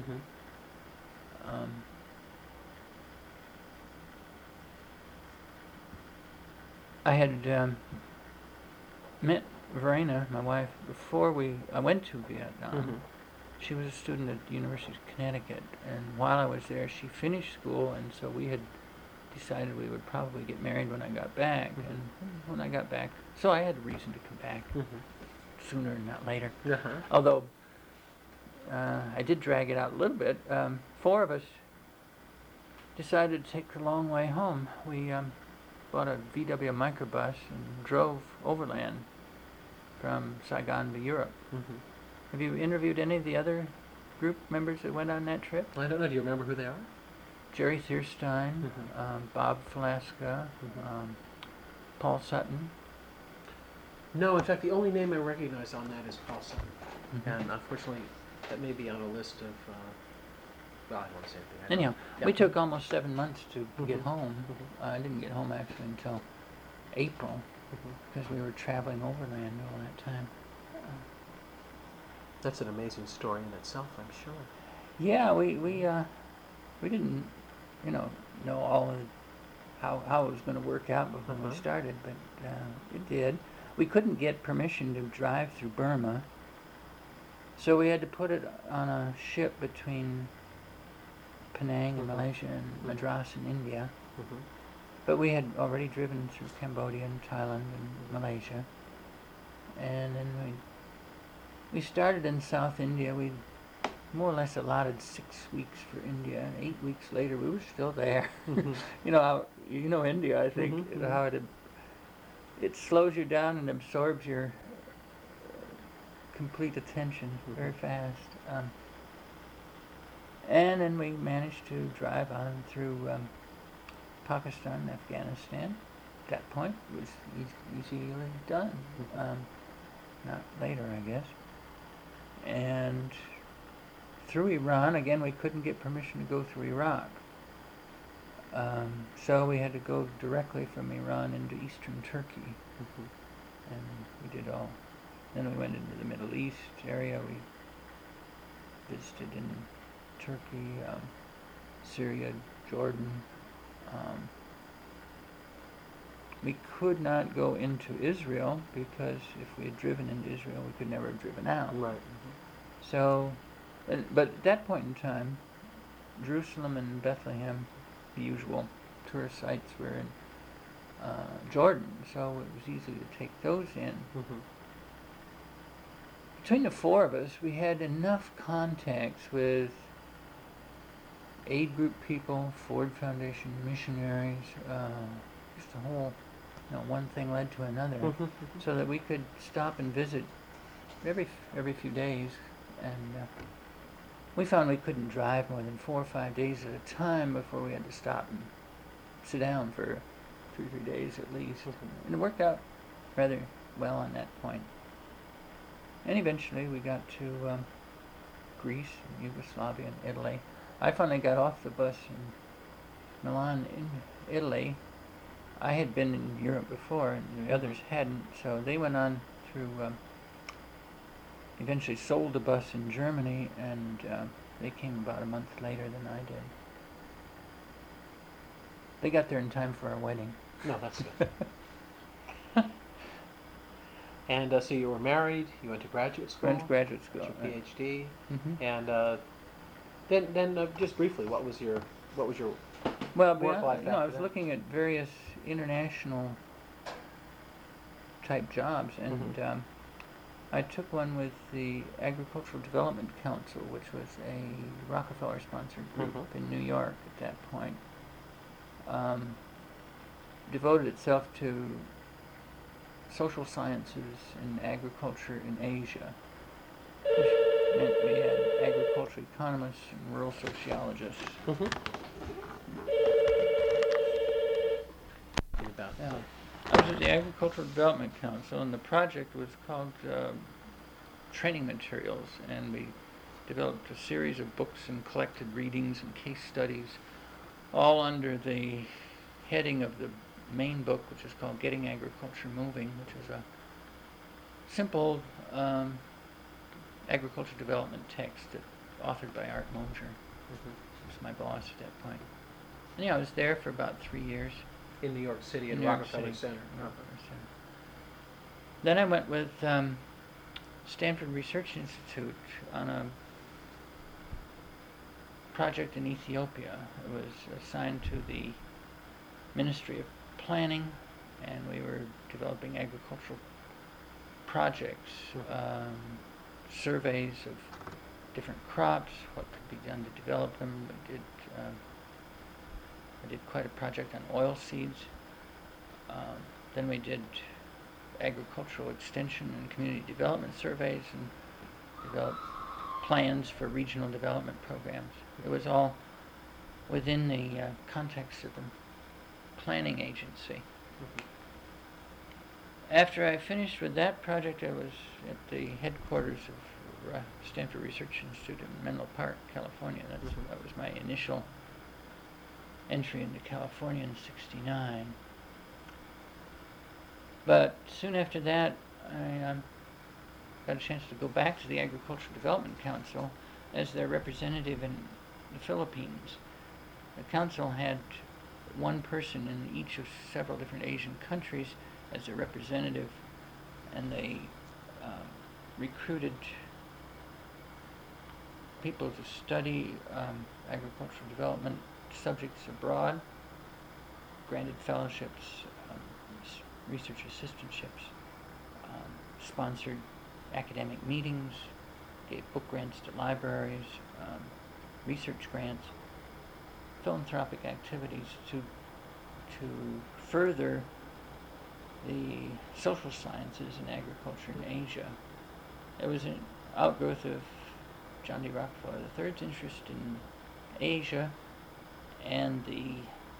I had met Verena, my wife, before I went to Vietnam. She was a student at the University of Connecticut, and while I was there, she finished school, and so we had decided we would probably get married when I got back. And when I got back, so I had a reason to come back sooner and not later. Although I did drag it out a little bit. 4 of us decided to take the long way home. We bought a VW microbus and drove overland from Saigon to Europe. Mm-hmm. Have you interviewed any of the other group members that went on that trip? I don't know. Do you remember who they are? Jerry Thierstein, Bob Falaska, Paul Sutton. No, in fact, the only name I recognize on that is Paul Sutton. And unfortunately, that may be on a list of, well, I don't want to say anything. Anyhow, we took almost 7 months to get home. Mhm. I didn't get home actually until April because we were traveling overland all that time. That's an amazing story in itself, I'm sure. Yeah, we didn't, know all of how it was going to work out before we started, but it did. We couldn't get permission to drive through Burma, so we had to put it on a ship between Penang in Malaysia and Madras in India. But we had already driven through Cambodia and Thailand and Malaysia, and then we started in South India. We more or less allotted 6 weeks for India, and 8 weeks later we were still there. You know India, I think, how it slows you down and absorbs your complete attention very fast. And then we managed to drive on through Pakistan and Afghanistan. At that point, it was easily done. Not later, I guess. And through Iran, again, we couldn't get permission to go through Iraq. So we had to go directly from Iran into eastern Turkey. And we did all. Then we went into the Middle East area. We visited in Turkey, Syria, Jordan. We could not go into Israel because if we had driven into Israel, we could never have driven out. Right. So, but at that point in time, Jerusalem and Bethlehem, the usual tourist sites, were in Jordan, so it was easy to take those in. Between the 4 of us, we had enough contacts with aid group people, Ford Foundation missionaries, just a whole, one thing led to another, so that we could stop and visit every few days. And we found we couldn't drive more than 4 or 5 days at a time before we had to stop and sit down for 2 or 3 days at least. And it worked out rather well on that point. And eventually we got to Greece, and Yugoslavia, and Italy. I finally got off the bus in Milan, in Italy. I had been in Europe before, and the others hadn't, so they went on through, eventually sold the bus in Germany, and they came about a month later than I did. They got there in time for our wedding. No, that's good. And so you were married, you went to graduate school? Went to graduate school. Got your PhD, and then just briefly, what was your work-life after I was that? looking at various international type jobs, and I took one with the Agricultural Development Council, which was a Rockefeller-sponsored group in New York at that point. Devoted itself to social sciences and agriculture in Asia, which meant we had agricultural economists and rural sociologists. Yeah. I was at the Agricultural Development Council, and the project was called Training Materials, and we developed a series of books and collected readings and case studies, all under the heading of the main book, which is called Getting Agriculture Moving, which is a simple agriculture development text authored by Art Mosier, who was my boss at that point. And I was there for about 3 years. In New York City, in New York Rockefeller City. Center. Then I went with Stanford Research Institute on a project in Ethiopia. It was assigned to the Ministry of Planning, and we were developing agricultural projects, surveys of different crops, what could be done to develop them. I did quite a project on oil seeds. Then we did agricultural extension and community development surveys and developed plans for regional development programs. It was all within the context of the planning agency. Mhm. After I finished with that project, I was at the headquarters of Stanford Research Institute in Menlo Park, California. That was my initial entry into California in '69. But soon after that, I got a chance to go back to the Agricultural Development Council as their representative in the Philippines. The council had one person in each of several different Asian countries as their representative, and they recruited people to study agricultural development subjects abroad, granted fellowships, research assistantships, sponsored academic meetings, gave book grants to libraries, research grants, philanthropic activities to further the social sciences and agriculture in Asia. It was an outgrowth of John D. Rockefeller III's interest in Asia and the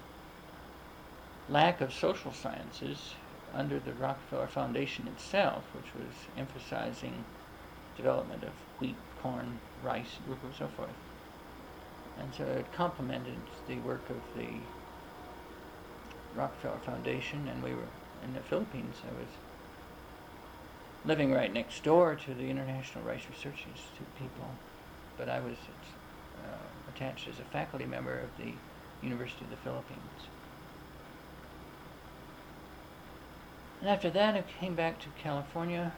lack of social sciences under the Rockefeller Foundation itself, which was emphasizing development of wheat, corn, rice, and so forth. And so it complemented the work of the Rockefeller Foundation, and we were in the Philippines. I was living right next door to the International Rice Research Institute people, but I was attached as a faculty member of the University of the Philippines. And after that, I came back to California,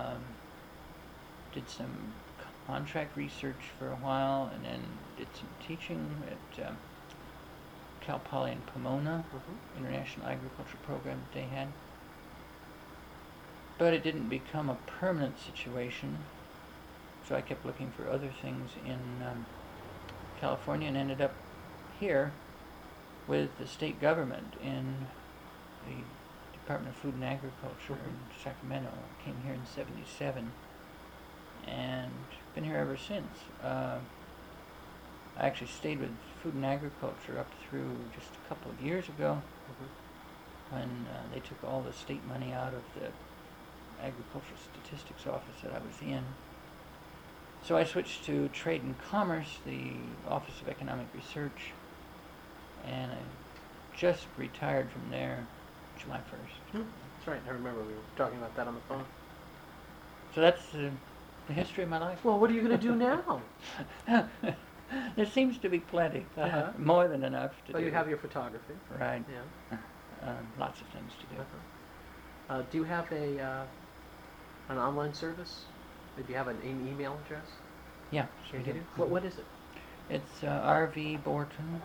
did some contract research for a while, and then did some teaching at Cal Poly in Pomona, International Agriculture program that they had. But it didn't become a permanent situation, so I kept looking for other things in California and ended up here with the state government in the Department of Food and Agriculture in Sacramento. I came here in '77 and been here ever since. I actually stayed with Food and Agriculture up through just a couple of years ago when they took all the state money out of the Agricultural Statistics Office that I was in. So I switched to Trade and Commerce, the Office of Economic Research, and I just retired from there July 1st. That's right. I remember we were talking about that on the phone. So that's the history of my life. Well, what are you going to do now? There seems to be plenty, more than enough to do. Well, you have your photography. Right. Yeah. Lots of things to do. Do you have an online service? Do you have an email address? Yeah, sure You do. do? What is it? It's RV Borton,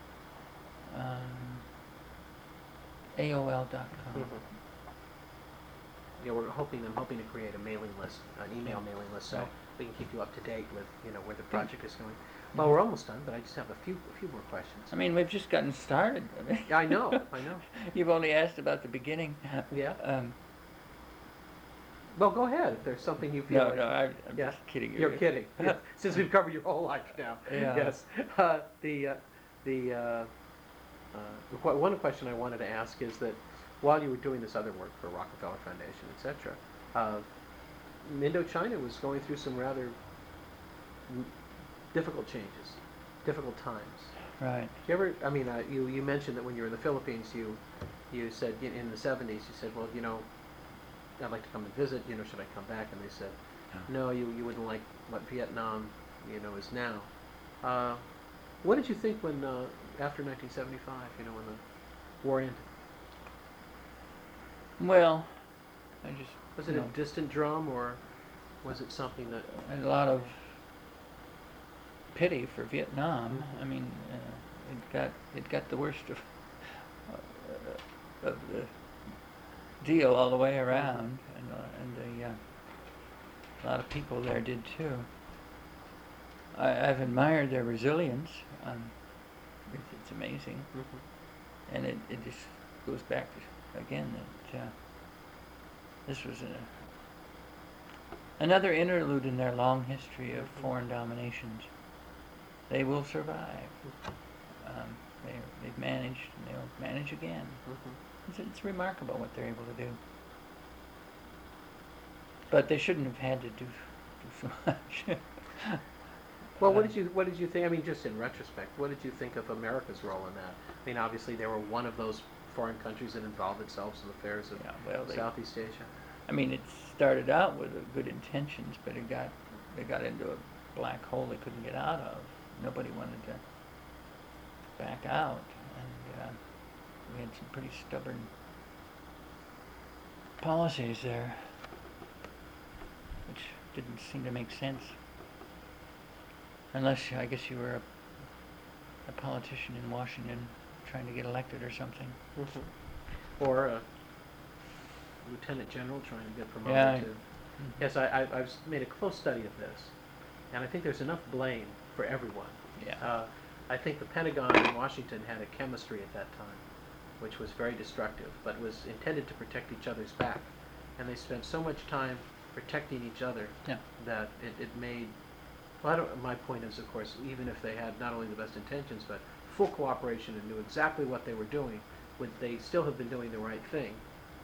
AOL.com. Yeah, I'm hoping to create a mailing list, an email mailing list, so Right. we can keep you up to date with where the project is going. Well, we're almost done, but I just have a few more questions. I mean, we've just gotten started. Yeah, I know. You've only asked about the beginning. Yeah. Well, go ahead if there's something you feel No, like. no, I'm Yeah. just kidding. You're kidding. Yeah. Since we've covered your whole life now. Yeah. Yes. One question I wanted to ask is that while you were doing this other work for Rockefeller Foundation, etc., Indochina was going through some rather difficult changes, difficult times. Right. Do you ever? I mean, you mentioned that when you were in the Philippines, you said in the '70s, you said, well, I'd like to come and visit. Should I come back? And they said, no, you wouldn't like what Vietnam, is now. What did you think when after 1975, when the war ended? Well, I just Was it a distant drum, or was it something that? a lot of pity for Vietnam. I mean, it got the worst of the deal all the way around, and a lot of people there did too. I've admired their resilience. It's amazing. Mm-hmm. And it just goes back to, again, that this was another interlude in their long history of foreign dominations. They will survive. They've managed, and they'll manage again. Mm-hmm. It's remarkable what they're able to do. But they shouldn't have had to do so much. Well, what did you think? I mean, just in retrospect, what did you think of America's role in that? I mean, obviously they were one of those foreign countries that involved themselves in affairs of Southeast Asia. I mean, it started out with good intentions, but they got into a black hole they couldn't get out of. Nobody wanted to back out, and we had some pretty stubborn policies there, which didn't seem to make sense. Unless, I guess, you were a politician in Washington trying to get elected or something. Mm-hmm. Or a lieutenant general trying to get promoted Yeah, to. Mm-hmm. Yes, I've made a close study of this, and I think there's enough blame for everyone. Yeah. I think the Pentagon in Washington had a chemistry at that time, which was very destructive, but was intended to protect each other's back. And they spent so much time protecting each other Yeah. that it made, well, my point is, of course, even if they had not only the best intentions, but full cooperation and knew exactly what they were doing, would they still have been doing the right thing?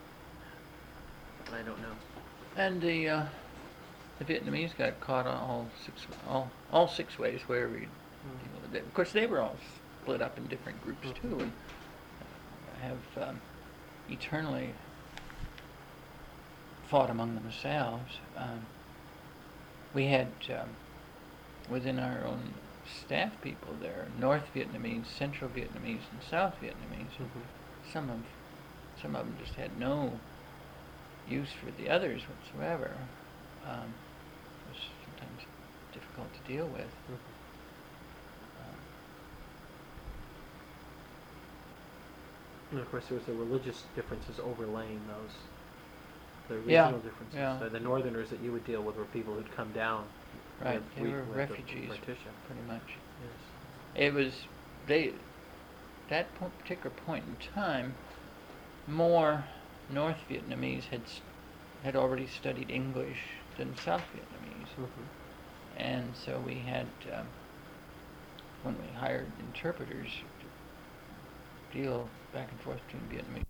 I don't know. And the Vietnamese got caught on all six ways wherever you deal with it. Of course, they were all split up in different groups too, and have eternally fought among themselves. We had within our own staff people there, North Vietnamese, Central Vietnamese, and South Vietnamese. Mm-hmm. Some of them just had no use for the others whatsoever. It was sometimes difficult to deal with. Mm-hmm. And of course, there was the religious differences overlaying those, the regional differences. Yeah. The Northerners that you would deal with were people who'd come down. Right, they were with refugees, the partition. pretty much. Yes. It was that particular point in time. More North Vietnamese had already studied English than South Vietnamese, Mm-hmm. and so we had when we hired interpreters to deal back and forth between Vietnamese